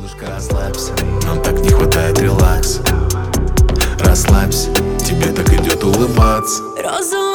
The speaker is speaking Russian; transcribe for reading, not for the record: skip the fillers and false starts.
Солнышко, расслабься, нам так не хватает релакса. Расслабься, тебе так идет улыбаться. Розовый